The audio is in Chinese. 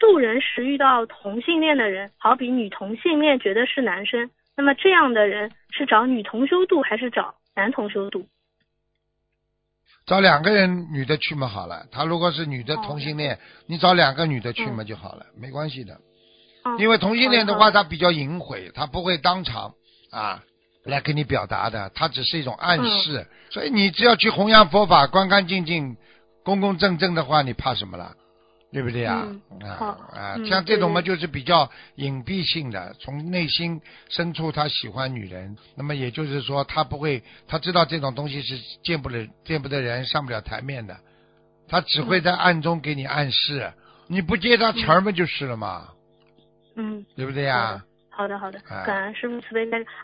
路人时遇到同性恋的人，好比女同性恋觉得是男生，那么这样的人是找女同修度还是找男同修度？ 找两个人女的去嘛好了，他如果是女的同性恋，你找两个女的去嘛就好了，没关系的。因为同性恋的话，他比较隐晦，他不会当场来跟你表达的，他只是一种暗示。所以你只要去弘扬佛法，干干净净、公公正正的话，你怕什么了？对不对呀？像这种嘛，就是比较隐蔽性的，从内心深处他喜欢女人，那么也就是说他不会，他知道这种东西是见不得人，上不了台面的，他只会在暗中给你暗示，你不接他词儿嘛就是了嘛，对不对呀？ 好的，感恩师父慈悲开示。